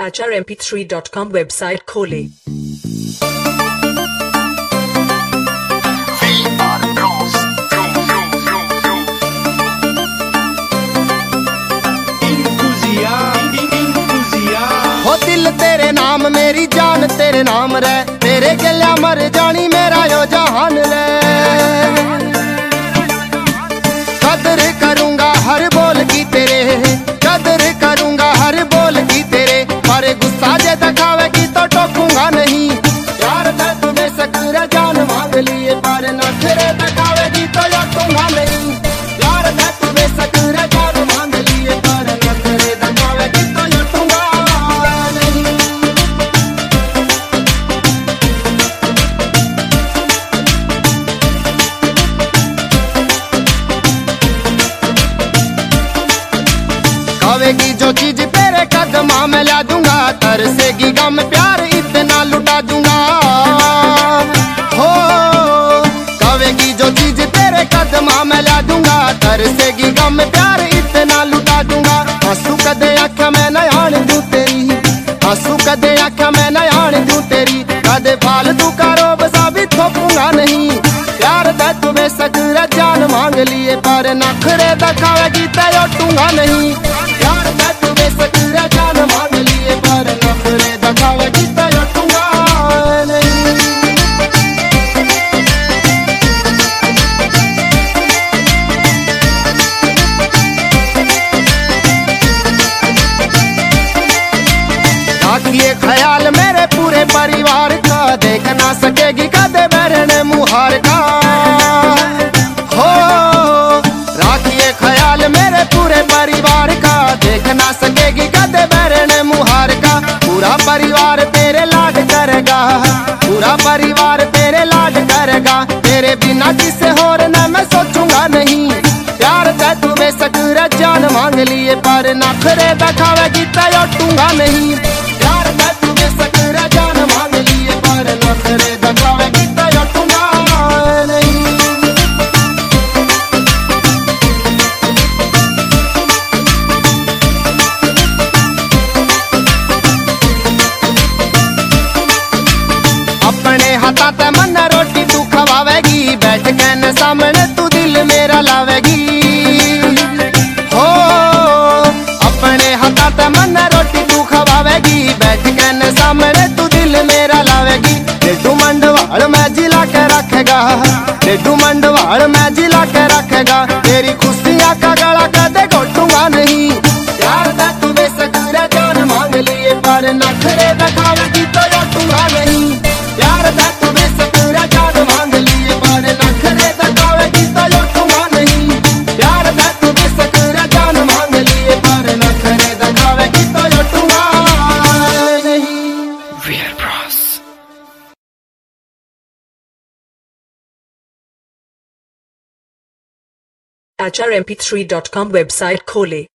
HRMP3.com website खोले। हो दिल तेरे नाम मेरी जान तेरे नाम रे, तेरे गल्या मर जानी मेरा यो जहान रे। कदर करूंगा हर बोल की तेरे, कदर करूंगा हर बोल की तेरे, पर गुस्सा जे दिखावेगी तो टोकूंगा नहीं। यार दर्द में सकरा जान मांग लिए, पर नखरे दिखावेगी तो याकूंगा नहीं। यार दर्द में सकरा जान मांग लिए, पर नखरे दिखावेगी तो याकूंगा नहीं। खावेगी जो चीज तेरे कदमा में ला दूंगा, तरसेगी गम प्यार इतना लुटा दूंगा। हो खावेगी जो चीज तेरे कदमा में ला दूंगा, तरसेगी गम प्यार इतना लुटा दूंगा। आंसू कदे आँखा में नयान दूं तेरी, आंसू कदे आँखा में नयान दूं तेरी, कदे फालतू का रोब सा भी थोपूंगा नहीं। प्यार दे तुम्हें सकरा जान मांग लिए, पर नखरे दिखावेगी तो लौटूंगा नहीं। यार दे तुम्हें सकरा जान मांग लिए, पर नखरे दिखावेगी तो लौटूंगा नहीं। ये ख्याल मेरे पूरे परिवार का, देख ना सकेगी कदे बहरने मुहार का। हो राखिए ख्याल मेरे पूरे परिवार का, देख ना सकेगी कदे बहरने मुहार का। पूरा परिवार तेरे लाड करेगा, पूरा परिवार तेरे लाड करेगा, तेरे बिना किसे और न मैं सोचूंगा नहीं। प्यार दे तुम्हें सकरा जान मांग लिए, पर नखरे दिखावेगी तो लौटूंगा नहीं। प्यार दे तुम्हें सकरा जान मांग लिए, पर नखरे दिखावेगी तो लौटूंगा नहीं। अपने हाथा ते मन रोटी तू खवावेगी, बैठ के न सामने तू दिल मेरा लावेगी। हो अपने हाथा ते मन रोटी तू खवावेगी, बैठ के न सामने तू दिल मेरा लावेगी। डेडू मंडवाल में जिला के रखेगा, डेडू मंडवाल में जिला के रखेगा, तेरी खुशियां का गला कदे घोटूंगा नहीं। यार दे तुम्हें सकरा जान मांग लिए, पर नखरे दिखावेगी तो लौटूंगा नहीं। यार दे तुम्हें सकरा जान मांग लिए, पर नखरे दिखावेगी तो लौटूंगा नहीं। यार दे तुम्हें सकरा जान मांग लिए, पर नखरे दिखावेगी तो लौटूंगा नहीं। Weird Bros। HRMP3.com वेबसाइट खोले।